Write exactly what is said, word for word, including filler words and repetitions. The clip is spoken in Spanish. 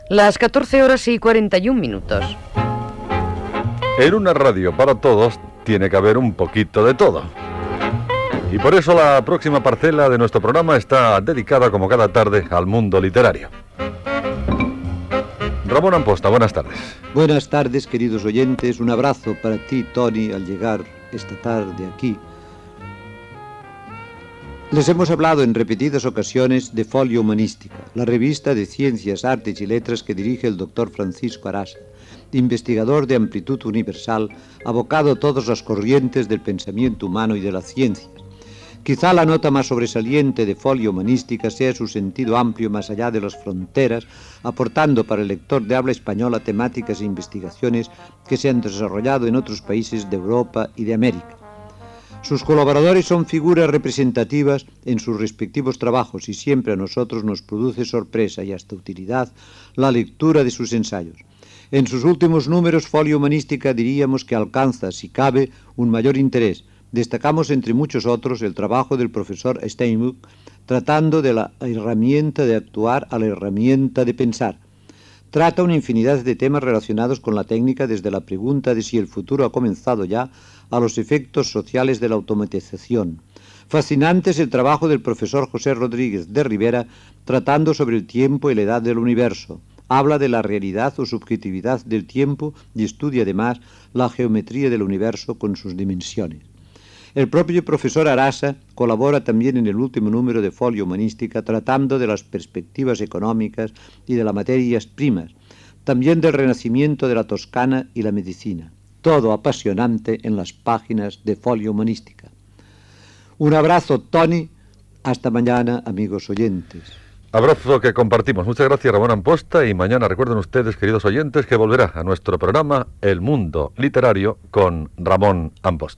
Las catorce horas y cuarenta y un minutos. En una radio para todos tiene que haber un poquito de todo. Y por eso la próxima parcela de nuestro programa está dedicada, como cada tarde, al mundo literario. Ramón Amposta, buenas tardes. Buenas tardes, queridos oyentes. Un abrazo para ti, Tony, al llegar esta tarde aquí. Les hemos hablado en repetidas ocasiones de Folio Humanística, la revista de Ciencias, Artes y Letras que dirige el doctor Francisco Arasa, investigador de amplitud universal, abocado a todas las corrientes del pensamiento humano y de las ciencias. Quizá la nota más sobresaliente de Folio Humanística sea su sentido amplio más allá de las fronteras, aportando para el lector de habla española temáticas e investigaciones que se han desarrollado en otros países de Europa y de América. Sus colaboradores son figuras representativas en sus respectivos trabajos y siempre a nosotros nos produce sorpresa y hasta utilidad la lectura de sus ensayos. En sus últimos números, Folio Humanística diríamos que alcanza, si cabe, un mayor interés. Destacamos entre muchos otros el trabajo del profesor Steinbuch, tratando de la herramienta de actuar a la herramienta de pensar. Trata una infinidad de temas relacionados con la técnica, desde la pregunta de si el futuro ha comenzado ya a los efectos sociales de la automatización. Fascinante es el trabajo del profesor José Rodríguez de Rivera, tratando sobre el tiempo y la edad del universo. Habla de la realidad o subjetividad del tiempo y estudia además la geometría del universo con sus dimensiones. El propio profesor Arasa colabora también en el último número de Folio Humanística, tratando de las perspectivas económicas y de las materias primas, también del renacimiento de la Toscana y la medicina. Todo apasionante en las páginas de Folio Humanística. Un abrazo, Tony. Hasta mañana, amigos oyentes. Abrazo que compartimos. Muchas gracias, Ramón Amposta. Y mañana recuerden ustedes, queridos oyentes, que volverá a nuestro programa El Mundo Literario con Ramón Amposta.